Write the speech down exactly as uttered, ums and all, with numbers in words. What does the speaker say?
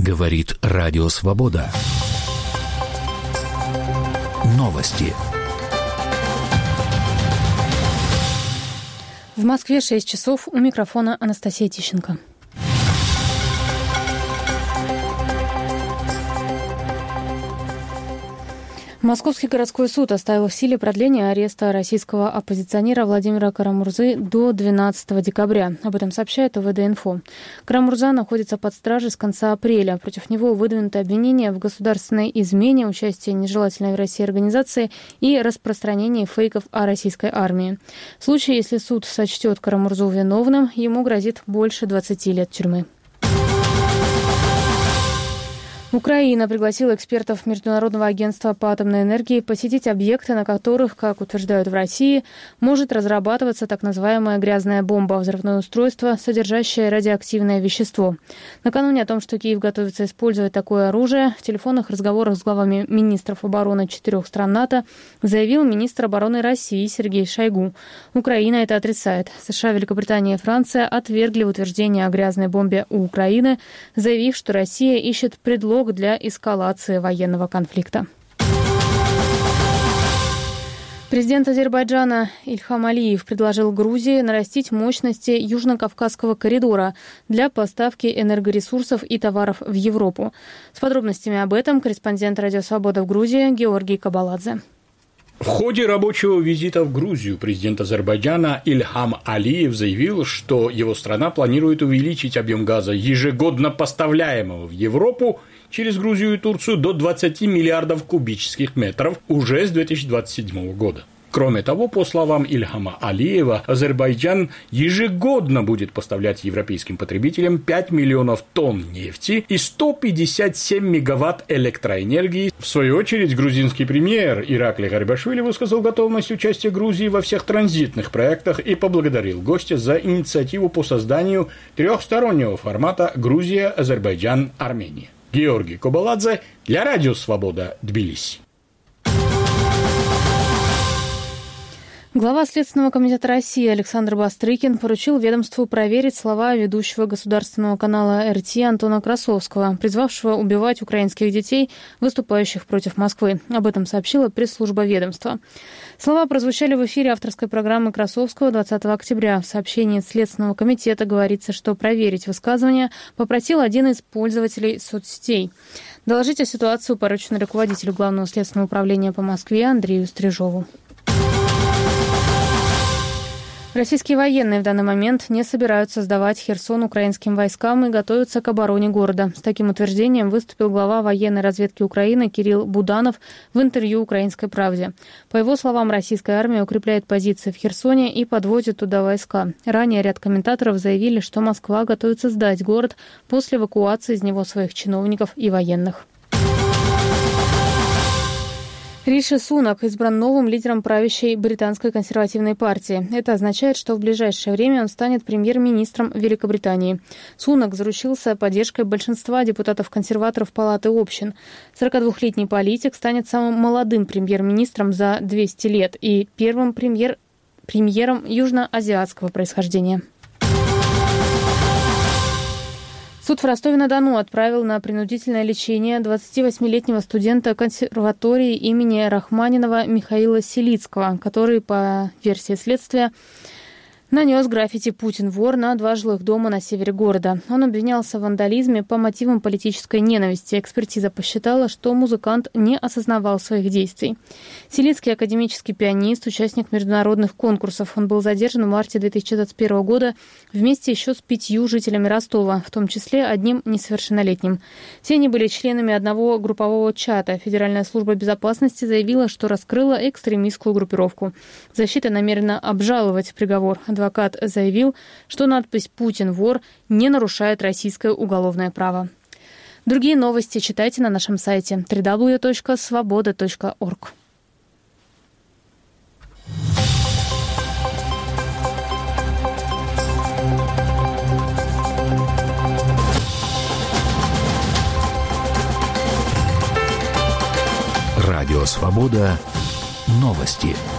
Говорит Радио Свобода. Новости. В Москве шесть часов. У микрофона Анастасия Тищенко. Московский городской суд оставил в силе продление ареста российского оппозиционера Владимира Карамурзы до двенадцатого декабря. Об этом сообщает ОВД-инфо. Карамурза находится под стражей с конца апреля. Против него выдвинуты обвинения в государственной измене, участии нежелательной в России организации и распространении фейков о российской армии. В случае, если суд сочтет Карамурзу виновным, ему грозит больше двадцати лет тюрьмы. Украина пригласила экспертов Международного агентства по атомной энергии посетить объекты, на которых, как утверждают в России, может разрабатываться так называемая грязная бомба, взрывное устройство, содержащее радиоактивное вещество. Накануне о том, что Киев готовится использовать такое оружие, в телефонных разговорах с главами министров обороны четырех стран НАТО заявил министр обороны России Сергей Шойгу. Украина это отрицает. США, Великобритания и Франция отвергли утверждение о грязной бомбе у Украины, заявив, что Россия ищет предлог для эскалации военного конфликта. Президент Азербайджана Ильхам Алиев предложил Грузии нарастить мощности Южно-Кавказского коридора для поставки энергоресурсов и товаров в Европу. С подробностями об этом корреспондент Радио Свобода в Грузии Георгий Кабаладзе. В ходе рабочего визита в Грузию президент Азербайджана Ильхам Алиев заявил, что его страна планирует увеличить объем газа, ежегодно поставляемого в Европу через Грузию и Турцию, до двадцати миллиардов кубических метров уже с две тысячи двадцать седьмого года. Кроме того, по словам Ильхама Алиева, Азербайджан ежегодно будет поставлять европейским потребителям пять миллионов тонн нефти и сто пятьдесят семь мегаватт электроэнергии. В свою очередь, грузинский премьер Иракли Гарибашвили высказал готовность участия Грузии во всех транзитных проектах и поблагодарил гостя за инициативу по созданию трехстороннего формата Грузия, Азербайджан, Армения. Георгий Кабаладзе для Радио Свобода, Тбилиси. Глава Следственного комитета России Александр Бастрыкин поручил ведомству проверить слова ведущего государственного канала эр тэ Антона Красовского, призвавшего убивать украинских детей, выступающих против Москвы. Об этом сообщила пресс-служба ведомства. Слова прозвучали в эфире авторской программы Красовского двадцатого октября. В сообщении Следственного комитета говорится, что проверить высказывания попросил один из пользователей соцсетей. Доложить о ситуации поручено руководителю Главного следственного управления по Москве Андрею Стрижову. Российские военные в данный момент не собираются сдавать Херсон украинским войскам и готовятся к обороне города. С таким утверждением выступил глава военной разведки Украины Кирилл Буданов в интервью «Украинской правде». По его словам, российская армия укрепляет позиции в Херсоне и подводит туда войска. Ранее ряд комментаторов заявили, что Москва готовится сдать город после эвакуации из него своих чиновников и военных. Риши Сунак избран новым лидером правящей британской консервативной партии. Это означает, что в ближайшее время он станет премьер-министром Великобритании. Сунак заручился поддержкой большинства депутатов-консерваторов Палаты общин. сорокадвухлетний политик станет самым молодым премьер-министром за двести лет и первым премьер... премьером южноазиатского происхождения. Суд в Ростове-на-Дону отправил на принудительное лечение двадцативосьмилетнего студента консерватории имени Рахманинова Михаила Селицкого, который, по версии следствия, нанес граффити «Путин вор» на два жилых дома на севере города. Он обвинялся в вандализме по мотивам политической ненависти. Экспертиза посчитала, что музыкант не осознавал своих действий. Селицкий – академический пианист, участник международных конкурсов. Он был задержан в марте две тысячи двадцать первого года вместе еще с пятью жителями Ростова, в том числе одним несовершеннолетним. Все они были членами одного группового чата. Федеральная служба безопасности заявила, что раскрыла экстремистскую группировку. Защита намерена обжаловать приговор. Адвокат заявил, что надпись «Путин вор» не нарушает российское уголовное право. Другие новости читайте на нашем сайте дабл ю дабл ю дабл ю точка свобода точка орг. Радио Свобода. Новости.